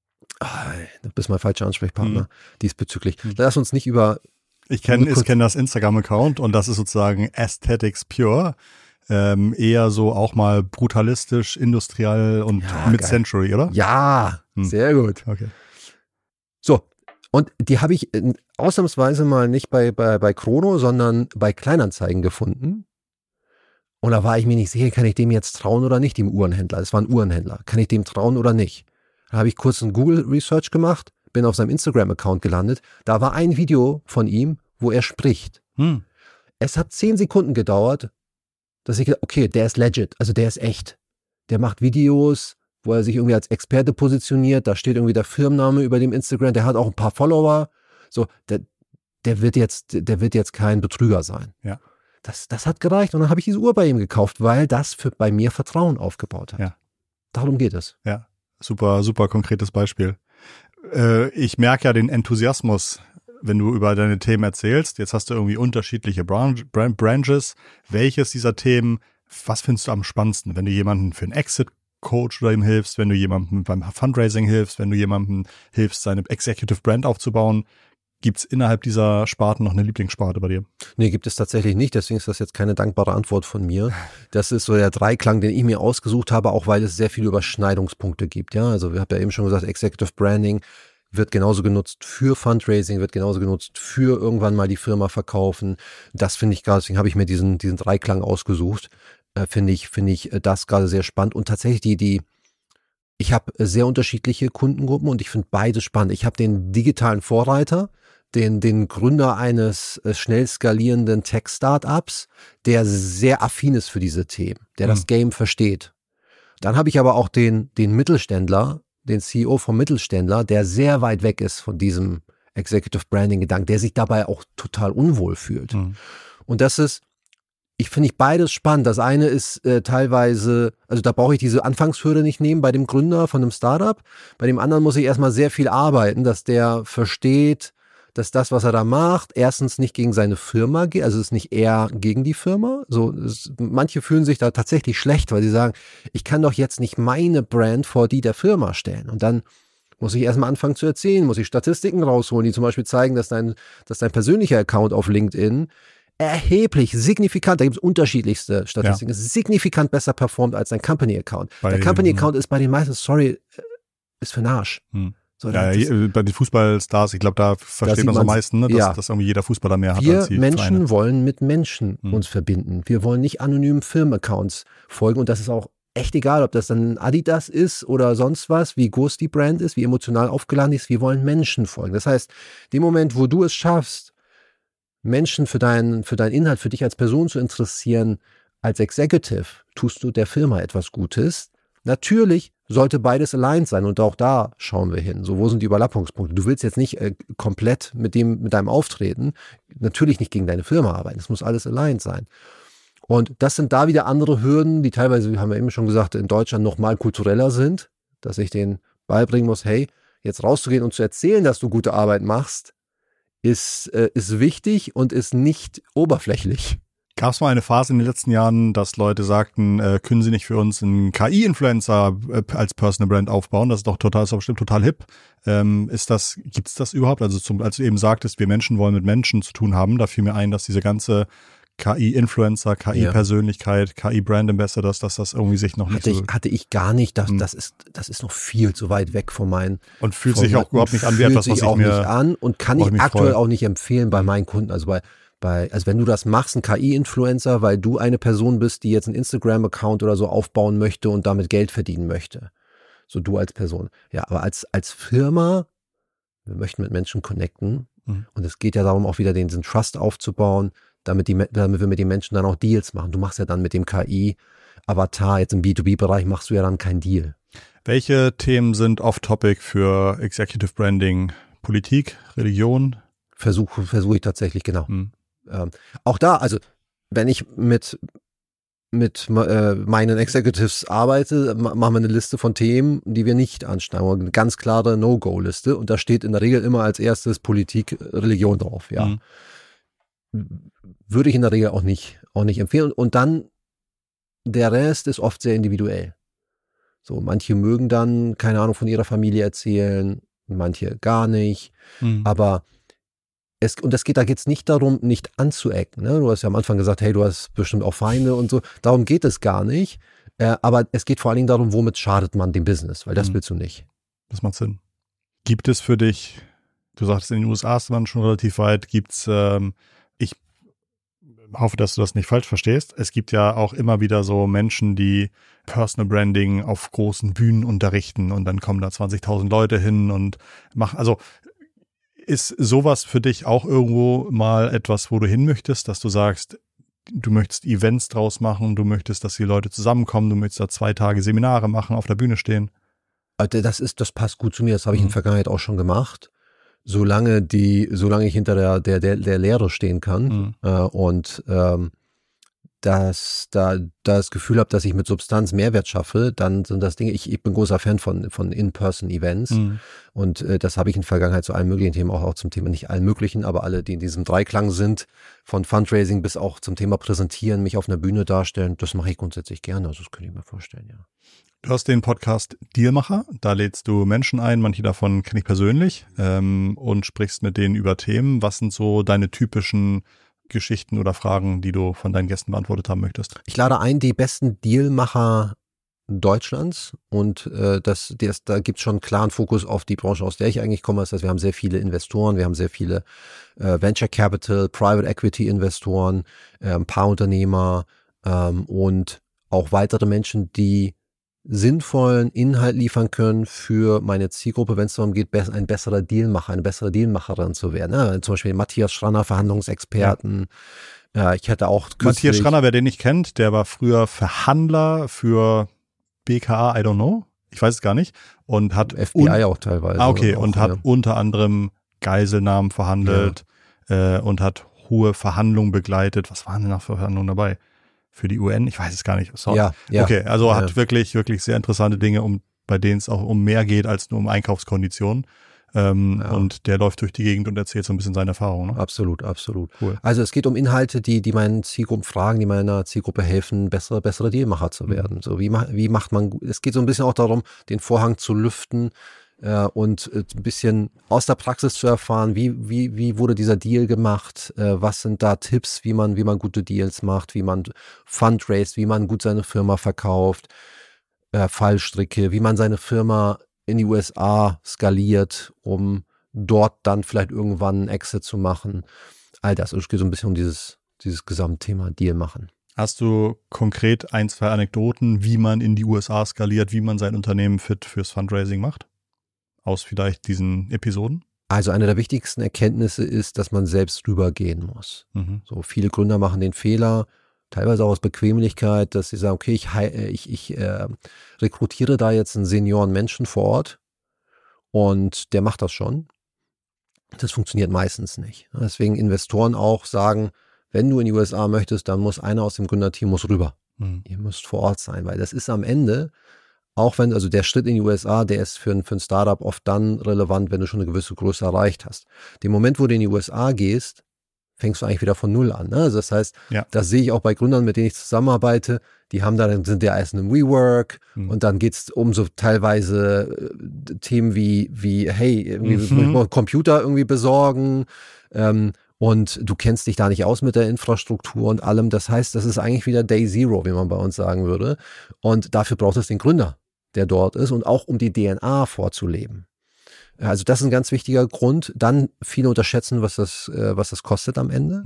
Du bist mein falscher Ansprechpartner diesbezüglich. Lass uns nicht über... Ich kenne das Instagram-Account und das ist sozusagen Aesthetics Pure. Eher so auch mal brutalistisch, industriell und Mid-Century, oder? Ja, sehr gut. Okay. So, und die habe ich ausnahmsweise mal nicht bei Chrono, sondern bei Kleinanzeigen gefunden. Und da war ich mir nicht sicher, kann ich dem jetzt trauen oder nicht, dem Uhrenhändler. Es war ein Uhrenhändler. Kann ich dem trauen oder nicht? Da habe ich kurz ein Google-Research gemacht, bin auf seinem Instagram-Account gelandet. Da war ein Video von ihm, wo er spricht. Es hat 10 Sekunden gedauert, dass ich gedacht, okay, der ist legit, also der ist echt. Der macht Videos, wo er sich irgendwie als Experte positioniert. Da steht irgendwie der Firmenname über dem Instagram. Der hat auch ein paar Follower. So, der wird jetzt kein Betrüger sein. Ja. Das hat gereicht. Und dann habe ich diese Uhr bei ihm gekauft, weil das bei mir Vertrauen aufgebaut hat. Ja. Darum geht es. Ja. Super, super konkretes Beispiel. Ich merke ja den Enthusiasmus, wenn du über deine Themen erzählst. Jetzt hast du irgendwie unterschiedliche Branches. Welches dieser Themen, was findest du am spannendsten? Wenn du jemanden für einen Exit-Coach oder ihm hilfst, wenn du jemandem beim Fundraising hilfst, wenn du jemandem hilfst, seine Executive Brand aufzubauen, gibt es innerhalb dieser Sparten noch eine Lieblingssparte bei dir? Nee, gibt es tatsächlich nicht. Deswegen ist das jetzt keine dankbare Antwort von mir. Das ist so der Dreiklang, den ich mir ausgesucht habe, auch weil es sehr viele Überschneidungspunkte gibt. Ja, also wir haben ja eben schon gesagt, Executive Branding wird genauso genutzt für Fundraising, wird genauso genutzt für irgendwann mal die Firma verkaufen. Das finde ich gerade, deswegen habe ich mir diesen Dreiklang ausgesucht. Finde ich das gerade sehr spannend. Und tatsächlich ich habe sehr unterschiedliche Kundengruppen und ich finde beides spannend. Ich habe den digitalen Vorreiter, den Gründer eines schnell skalierenden Tech-Startups, der sehr affin ist für diese Themen, der das Game versteht. Dann habe ich aber auch den Mittelständler, den CEO vom Mittelständler, der sehr weit weg ist von diesem Executive Branding Gedanken, der sich dabei auch total unwohl fühlt. Und das ist, finde ich beides spannend. Das eine ist teilweise, also da brauche ich diese Anfangshürde nicht nehmen bei dem Gründer von einem Startup. Bei dem anderen muss ich erstmal sehr viel arbeiten, dass der versteht, dass das, was er da macht, erstens nicht gegen seine Firma geht, also es ist nicht er gegen die Firma. Manche fühlen sich da tatsächlich schlecht, weil sie sagen, ich kann doch jetzt nicht meine Brand vor die der Firma stellen. Und dann muss ich erstmal anfangen zu erzählen, muss ich Statistiken rausholen, die zum Beispiel zeigen, dass dein persönlicher Account auf LinkedIn erheblich, signifikant, da gibt es unterschiedlichste Statistiken, signifikant besser performt als dein Company-Account. Der Company-Account ist bei den meisten, ist für den Arsch. So, bei den Fußballstars, ich glaube, da versteht man es am meisten, ne, dass irgendwie jeder Fußballer mehr hat als die Menschen Vereine. Wollen mit Menschen uns verbinden. Wir wollen nicht anonymen Firmenaccounts folgen und das ist auch echt egal, ob das dann Adidas ist oder sonst was, wie groß die Brand ist, wie emotional aufgeladen ist. Wir wollen Menschen folgen. Das heißt, dem Moment, wo du es schaffst, Menschen für deinen Inhalt, für dich als Person zu interessieren, als Executive, tust du der Firma etwas Gutes. Natürlich sollte beides aligned sein und auch da schauen wir hin. So, wo sind die Überlappungspunkte? Du willst jetzt nicht komplett mit deinem Auftreten, natürlich nicht gegen deine Firma arbeiten. Es muss alles aligned sein. Und das sind da wieder andere Hürden, die teilweise, haben wir eben schon gesagt, in Deutschland nochmal kultureller sind, dass ich denen beibringen muss, hey, jetzt rauszugehen und zu erzählen, dass du gute Arbeit machst, ist wichtig und ist nicht oberflächlich. Gab es mal eine Phase in den letzten Jahren, dass Leute sagten, können Sie nicht für uns einen KI-Influencer als Personal Brand aufbauen? Das ist doch bestimmt total hip. Gibt's das überhaupt? Also als du eben sagtest, wir Menschen wollen mit Menschen zu tun haben, da fiel mir ein, dass diese ganze KI-Influencer, KI-Persönlichkeit, KI-Brand Ambassadors, dass das irgendwie sich noch nicht so... Hatte ich gar nicht. Das ist noch viel zu weit weg von meinen... Und fühlt sich auch überhaupt nicht an wie etwas, was ich mir... nicht an und kann ich aktuell auch nicht empfehlen bei meinen Kunden. Also also wenn du das machst, ein KI-Influencer, weil du eine Person bist, die jetzt einen Instagram-Account oder so aufbauen möchte und damit Geld verdienen möchte. So du als Person. Ja, aber als Firma, wir möchten mit Menschen connecten und es geht ja darum, auch wieder diesen Trust aufzubauen, damit wir mit den Menschen dann auch Deals machen. Du machst ja dann mit dem KI-Avatar, jetzt im B2B-Bereich machst du ja dann keinen Deal. Welche Themen sind off-topic für Executive Branding? Politik, Religion? Versuche ich tatsächlich, genau. Auch da, also wenn ich mit meinen Executives arbeite, machen wir eine Liste von Themen, die wir nicht anschneiden. Eine ganz klare No-Go-Liste und da steht in der Regel immer als erstes Politik, Religion drauf, ja. Würde ich in der Regel auch nicht empfehlen. Und dann der Rest ist oft sehr individuell. So, manche mögen dann, keine Ahnung, von ihrer Familie erzählen, manche gar nicht. Aber da geht es nicht darum, nicht anzuecken. Ne? Du hast ja am Anfang gesagt, hey, du hast bestimmt auch Feinde und so. Darum geht es gar nicht. Aber es geht vor allen Dingen darum, womit schadet man dem Business, weil das willst du nicht. Das macht Sinn. Gibt es für dich, du sagst, in den USA ist man schon relativ weit, gibt's, ich hoffe, dass du das nicht falsch verstehst. Es gibt ja auch immer wieder so Menschen, die Personal Branding auf großen Bühnen unterrichten und dann kommen da 20.000 Leute hin und machen, also ist sowas für dich auch irgendwo mal etwas, wo du hin möchtest, dass du sagst, du möchtest Events draus machen, du möchtest, dass die Leute zusammenkommen, du möchtest da 2 Tage Seminare machen, auf der Bühne stehen? Das passt gut zu mir, das habe ich in der Vergangenheit auch schon gemacht. Solange ich hinter der Lehre stehen kann und das Gefühl habe, dass ich mit Substanz Mehrwert schaffe, dann sind das Dinge, ich bin großer Fan von In-Person-Events und das habe ich in der Vergangenheit zu allen möglichen Themen, auch zum Thema, nicht allen möglichen, aber alle, die in diesem Dreiklang sind, von Fundraising bis auch zum Thema Präsentieren, mich auf einer Bühne darstellen, das mache ich grundsätzlich gerne, also das könnte ich mir vorstellen, ja. Du hast den Podcast Dealmacher, da lädst du Menschen ein, manche davon kenne ich persönlich und sprichst mit denen über Themen. Was sind so deine typischen Geschichten oder Fragen, die du von deinen Gästen beantwortet haben möchtest? Ich lade ein, die besten Dealmacher Deutschlands und da gibt es schon einen klaren Fokus auf die Branche, aus der ich eigentlich komme. Das heißt, wir haben sehr viele Investoren, wir haben sehr viele Venture Capital, Private Equity Investoren, ein paar Unternehmer und auch weitere Menschen, die sinnvollen Inhalt liefern können für meine Zielgruppe, wenn es darum geht, ein besserer Dealmacher, eine bessere Dealmacherin zu werden. Ja, zum Beispiel Matthias Schranner, Verhandlungsexperten. Ja. Ich hatte auch Matthias Schranner, wer den nicht kennt, der war früher Verhandler für BKA, I don't know, ich weiß es gar nicht. Und hat FBI auch teilweise. Okay, und hat unter anderem Geiselnahmen verhandelt und hat hohe Verhandlungen begleitet. Was waren denn noch für Verhandlungen dabei? Für die UN? Ich weiß es gar nicht. Sorry. Ja. Okay, also hat wirklich, wirklich sehr interessante Dinge, bei denen es auch um mehr geht als nur um Einkaufskonditionen. Und der läuft durch die Gegend und erzählt so ein bisschen seine Erfahrungen. Ne? Absolut. Cool. Also es geht um Inhalte, die meinen Zielgruppen fragen, die meiner Zielgruppe helfen, bessere Dealmacher zu werden. So wie macht man, es geht so ein bisschen auch darum, den Vorhang zu lüften und ein bisschen aus der Praxis zu erfahren, wie wurde dieser Deal gemacht, was sind da Tipps, wie man gute Deals macht, wie man fundraised, wie man gut seine Firma verkauft, Fallstricke, wie man seine Firma in die USA skaliert, um dort dann vielleicht irgendwann einen Exit zu machen. All das. Es geht so ein bisschen um dieses Gesamtthema Deal machen. Hast du konkret 1, 2 Anekdoten, wie man in die USA skaliert, wie man sein Unternehmen fit fürs Fundraising macht? Aus vielleicht diesen Episoden? Also eine der wichtigsten Erkenntnisse ist, dass man selbst rübergehen muss. So viele Gründer machen den Fehler, teilweise auch aus Bequemlichkeit, dass sie sagen, okay, ich rekrutiere da jetzt einen Senioren-Menschen vor Ort und der macht das schon. Das funktioniert meistens nicht. Deswegen Investoren auch sagen, wenn du in die USA möchtest, dann muss einer aus dem Gründerteam rüber. Ihr müsst vor Ort sein, weil das ist am Ende, auch wenn, also der Schritt in die USA, der ist für ein Startup oft dann relevant, wenn du schon eine gewisse Größe erreicht hast. Den Moment, wo du in die USA gehst, fängst du eigentlich wieder von Null an. Ne? Also das heißt, das sehe ich auch bei Gründern, mit denen ich zusammenarbeite, die haben dann, sind ja erst in einem WeWork und dann geht's um so teilweise Themen wie hey, irgendwie muss ich mal einen Computer irgendwie besorgen und du kennst dich da nicht aus mit der Infrastruktur und allem. Das heißt, das ist eigentlich wieder Day Zero, wie man bei uns sagen würde. Und dafür braucht es den Gründer, der dort ist und auch um die DNA vorzuleben. Also das ist ein ganz wichtiger Grund. Dann viele unterschätzen, was das kostet am Ende.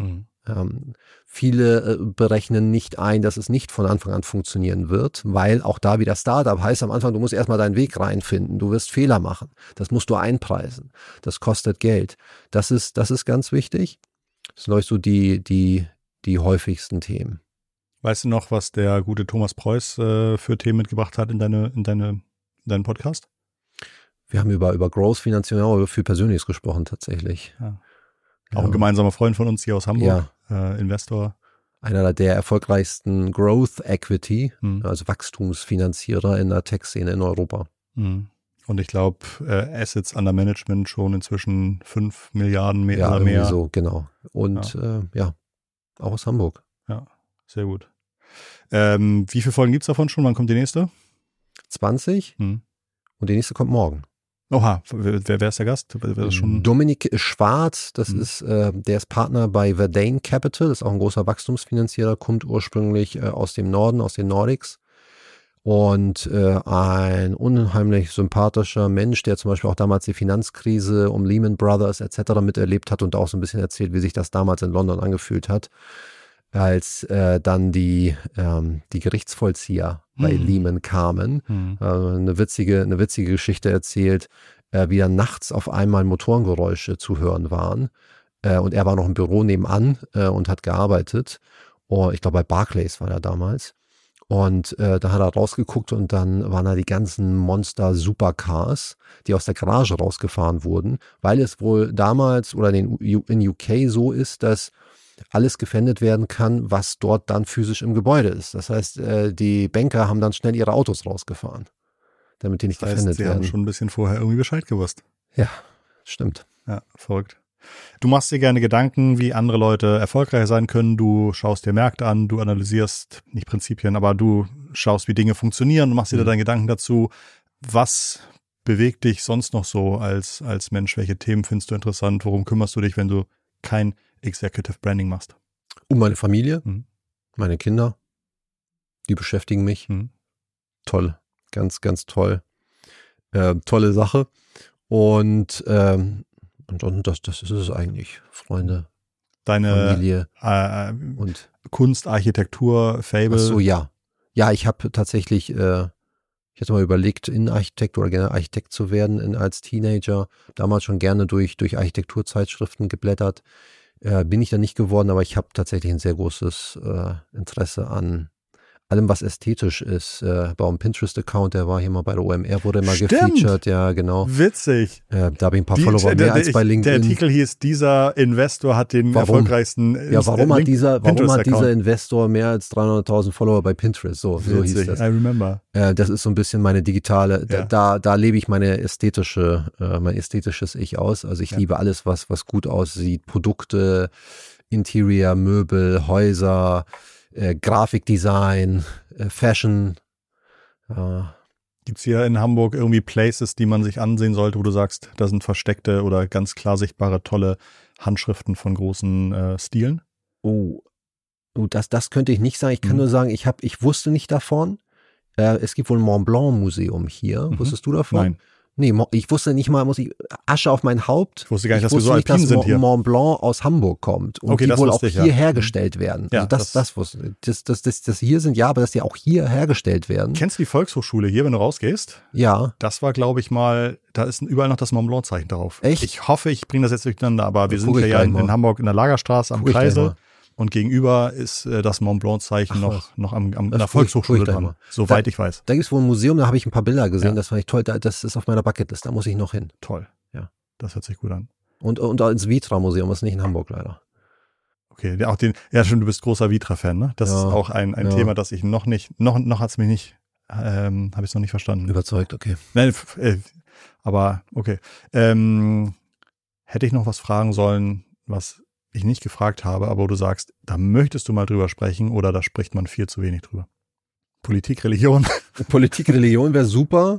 Viele berechnen nicht ein, dass es nicht von Anfang an funktionieren wird, weil auch da wieder Startup heißt am Anfang, du musst erstmal deinen Weg reinfinden. Du wirst Fehler machen. Das musst du einpreisen. Das kostet Geld. Das ist ganz wichtig. Das sind, glaube ich, so die häufigsten Themen. Weißt du noch, was der gute Thomas Preuß für Themen mitgebracht hat in deinen Podcast? Wir haben über Growth, Finanzierung, aber über viel Persönliches gesprochen tatsächlich. Ja. Auch ein gemeinsamer Freund von uns hier aus Hamburg, Investor. Einer der erfolgreichsten Growth Equity, also Wachstumsfinanzierer in der Tech-Szene in Europa. Und ich glaube, Assets under Management schon inzwischen 5 Milliarden mehr oder mehr. Ja, mehr. so, genau. Und auch aus Hamburg. Ja, sehr gut. Wie viele Folgen gibt's davon schon? Wann kommt die nächste? 20. Und die nächste kommt morgen. Oha, wer ist der Gast? Wer ist schon? Dominik Schwarz, das ist, der ist Partner bei Verdane Capital, ist auch ein großer Wachstumsfinanzierer, kommt ursprünglich aus dem Norden, aus den Nordics. Und ein unheimlich sympathischer Mensch, der zum Beispiel auch damals die Finanzkrise um Lehman Brothers etc. miterlebt hat und auch so ein bisschen erzählt, wie sich das damals in London angefühlt hat, als dann die Gerichtsvollzieher bei Lehman kamen. Eine witzige Geschichte erzählt, wie dann nachts auf einmal Motorengeräusche zu hören waren. Und er war noch im Büro nebenan und hat gearbeitet. Ich glaube, bei Barclays war er damals. Und da hat er rausgeguckt und dann waren da die ganzen Monster-Supercars, die aus der Garage rausgefahren wurden, weil es wohl damals oder in UK so ist, dass alles gefändet werden kann, was dort dann physisch im Gebäude ist. Das heißt, die Banker haben dann schnell ihre Autos rausgefahren, damit die nicht gefändet werden. Sie haben schon ein bisschen vorher irgendwie Bescheid gewusst. Ja, stimmt. Ja, verrückt. Du machst dir gerne Gedanken, wie andere Leute erfolgreich sein können. Du schaust dir Märkte an, du analysierst, nicht Prinzipien, aber du schaust, wie Dinge funktionieren und machst dir deine Gedanken dazu. Was bewegt dich sonst noch so als Mensch? Welche Themen findest du interessant? Worum kümmerst du dich, wenn du kein Executive Branding machst? Um meine Familie, meine Kinder, die beschäftigen mich. Toll, ganz, ganz toll. Tolle Sache. Und das ist es eigentlich. Freunde, deine Familie und Kunst, Architektur, Fable. Ach so, ja. Ja, ich habe tatsächlich, ich hatte mal überlegt, Innenarchitekt oder gerne Architekt zu werden als Teenager. Damals schon gerne durch Architekturzeitschriften geblättert. Bin ich dann nicht geworden, aber ich habe tatsächlich ein sehr großes Interesse an allem, was ästhetisch ist. Bei einem Pinterest-Account, der war hier mal bei der OMR, wurde mal gefeatured, ja, genau. Witzig. Da habe ich ein paar Follower mehr als bei LinkedIn. Der Artikel hieß, dieser Investor hat den erfolgreichsten warum hat dieser Investor mehr als 300.000 Follower bei Pinterest? So hieß das. I remember. Das ist so ein bisschen meine digitale, da lebe ich mein ästhetisches Ich aus. Also ich liebe alles, was gut aussieht. Produkte, Interior, Möbel, Häuser, Grafikdesign, Fashion. Gibt es hier in Hamburg irgendwie Places, die man sich ansehen sollte, wo du sagst, da sind versteckte oder ganz klar sichtbare, tolle Handschriften von großen Stilen? Das könnte ich nicht sagen. Ich kann nur sagen, ich wusste nicht davon. Es gibt wohl ein Mont Blanc Museum hier. Wusstest du davon? Nein. Nee, ich wusste nicht mal, Asche auf mein Haupt. Ich wusste gar nicht, dass wir so alpin sind hier. Mont Blanc aus Hamburg kommt und die wohl auch hier hergestellt werden. Ja, also das wusste ich. Das hier sind, aber dass die auch hier hergestellt werden. Kennst du die Volkshochschule hier, wenn du rausgehst? Ja. Das war, glaube ich mal, da ist überall noch das Mont Blanc Zeichen drauf. Echt? Ich hoffe, ich bringe das jetzt durcheinander, aber wir sind ja in Hamburg in der Lagerstraße am Kreisel. Und gegenüber ist das Mont Blanc-Zeichen noch in der Volkshochschule dran, soweit ich weiß. Da gibt es wohl ein Museum, da habe ich ein paar Bilder gesehen, das fand ich toll. Das ist auf meiner Bucketlist, da muss ich noch hin. Toll. Ja. Das hört sich gut an. Und ins Vitra-Museum, das ist nicht in Hamburg leider. Okay, stimmt, du bist großer Vitra-Fan, ne? Das ist auch ein Thema, das ich noch hat es mich nicht, habe ich es noch nicht verstanden. Überzeugt, okay. Nein, aber okay. Hätte ich noch was fragen sollen, was ich nicht gefragt habe, aber wo du sagst, da möchtest du mal drüber sprechen oder da spricht man viel zu wenig drüber. Politik, Religion. Politik, Religion wäre super.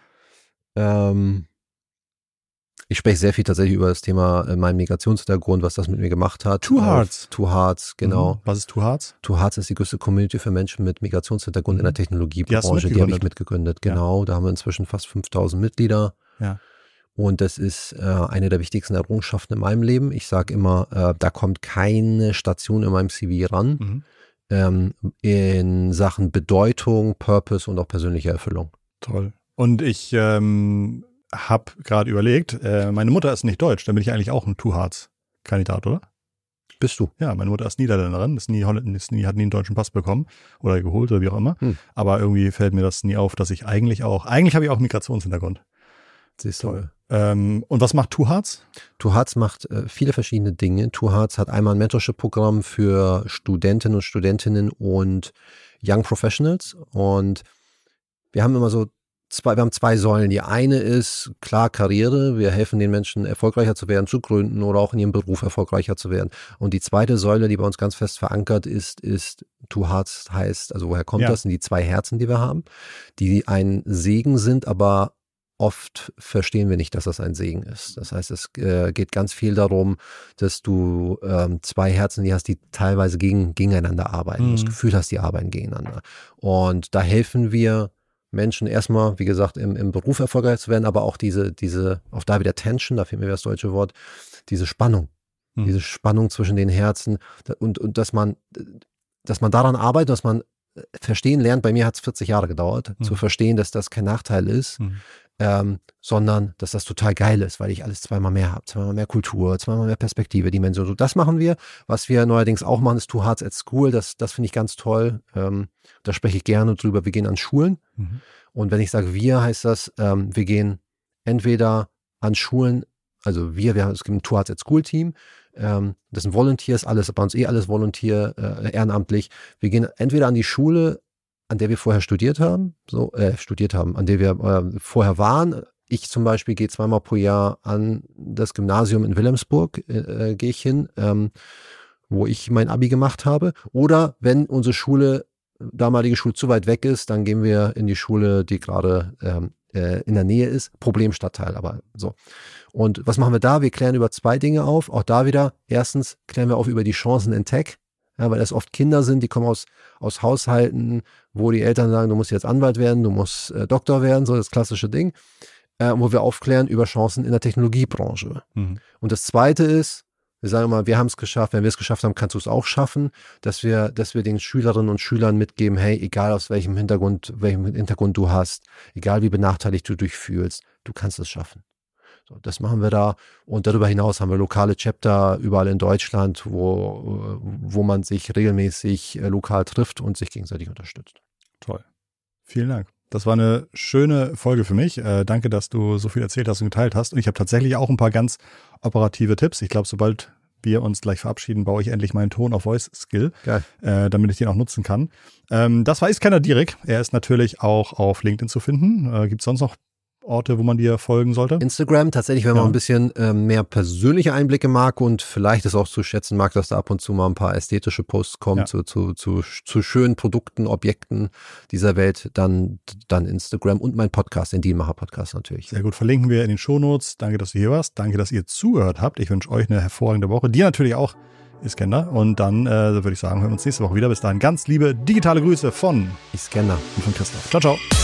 Ich spreche sehr viel tatsächlich über das Thema mein Migrationshintergrund, was das mit mir gemacht hat. Two Hearts, genau. Was ist Two Hearts? Two Hearts ist die größte Community für Menschen mit Migrationshintergrund in der Technologiebranche. Die habe ich mitgegründet, genau. Ja. Da haben wir inzwischen fast 5.000 Mitglieder. Ja. Und das ist eine der wichtigsten Errungenschaften in meinem Leben. Ich sage immer, da kommt keine Station in meinem CV ran in Sachen Bedeutung, Purpose und auch persönliche Erfüllung. Toll. Und ich habe gerade überlegt, meine Mutter ist nicht deutsch, dann bin ich eigentlich auch ein Two Hearts-Kandidat, oder? Bist du? Ja, meine Mutter ist Niederländerin, hat nie einen deutschen Pass bekommen oder geholt oder wie auch immer. Aber irgendwie fällt mir das nie auf, dass ich eigentlich habe ich auch Migrationshintergrund. Siehst du. Toll. Und was macht Two Hearts? Two Hearts macht viele verschiedene Dinge. Two Hearts hat einmal ein Mentorship-Programm für Studentinnen und Young Professionals. Und wir haben immer wir haben zwei Säulen. Die eine ist klar Karriere. Wir helfen den Menschen, erfolgreicher zu werden, zu gründen oder auch in ihrem Beruf erfolgreicher zu werden. Und die zweite Säule, die bei uns ganz fest verankert ist Two Hearts heißt, also woher kommt das? Sind die zwei Herzen, die wir haben, die ein Segen sind, aber oft verstehen wir nicht, dass das ein Segen ist. Das heißt, es geht ganz viel darum, dass du zwei Herzen hast, die teilweise gegeneinander arbeiten. Du das Gefühl hast, die arbeiten gegeneinander. Und da helfen wir Menschen erstmal, wie gesagt, im Beruf erfolgreich zu werden, aber auch diese, auch da wieder Tension, da fehlt mir das deutsche Wort, diese Spannung. Diese Spannung zwischen den Herzen und dass man daran arbeitet, dass man verstehen lernt. Bei mir hat es 40 Jahre gedauert, zu verstehen, dass das kein Nachteil ist. Sondern dass das total geil ist, weil ich alles zweimal mehr habe. Zweimal mehr Kultur, zweimal mehr Perspektive, Dimension. So, das machen wir. Was wir neuerdings auch machen, ist Two Hearts at School. Das finde ich ganz toll. Da spreche ich gerne drüber. Wir gehen an Schulen. Und wenn ich sage wir, heißt das, wir gehen entweder an Schulen, also es gibt ein Two Hearts at School Team. Das sind Volunteers, alles bei uns alles Volunteer, ehrenamtlich. Wir gehen entweder an die Schule, an der wir vorher studiert haben, an der wir vorher waren. Ich zum Beispiel gehe 2-mal pro Jahr an das Gymnasium in Wilhelmsburg, gehe ich hin, wo ich mein Abi gemacht habe. Oder wenn unsere damalige Schule zu weit weg ist, dann gehen wir in die Schule, die gerade in der Nähe ist. Problemstadtteil, aber so. Und was machen wir da? Wir klären über 2 Dinge auf. Auch da wieder, erstens klären wir auf über die Chancen in Tech. Ja, weil das oft Kinder sind, die kommen aus Haushalten, wo die Eltern sagen, du musst jetzt Anwalt werden, du musst Doktor werden, so das klassische Ding, wo wir aufklären über Chancen in der Technologiebranche. Und das Zweite ist, wir sagen immer, wir haben es geschafft, wenn wir es geschafft haben, kannst du es auch schaffen, dass wir den Schülerinnen und Schülern mitgeben, hey, egal aus welchem Hintergrund du hast, egal wie benachteiligt du dich fühlst, du kannst es schaffen. So, das machen wir da. Und darüber hinaus haben wir lokale Chapter überall in Deutschland, wo man sich regelmäßig lokal trifft und sich gegenseitig unterstützt. Toll. Vielen Dank. Das war eine schöne Folge für mich. Danke, dass du so viel erzählt hast und geteilt hast. Und ich habe tatsächlich auch ein paar ganz operative Tipps. Ich glaube, sobald wir uns gleich verabschieden, baue ich endlich meinen Ton auf Voice Skill, damit ich den auch nutzen kann. Das war Ist keiner Dirk. Er ist natürlich auch auf LinkedIn zu finden. Gibt es sonst noch Orte, wo man dir folgen sollte? Instagram, tatsächlich, wenn man ein bisschen mehr persönliche Einblicke mag und vielleicht es auch zu schätzen mag, dass da ab und zu mal ein paar ästhetische Posts kommen zu schönen Produkten, Objekten dieser Welt, dann Instagram und mein Podcast, den Dealmacher-Podcast natürlich. Sehr gut, verlinken wir in den Shownotes. Danke, dass du hier warst. Danke, dass ihr zugehört habt. Ich wünsche euch eine hervorragende Woche. Dir natürlich auch, Iskender. Und dann würde ich sagen, hören wir uns nächste Woche wieder. Bis dahin ganz liebe digitale Grüße von Iskender und von Christoph. Ciao, ciao.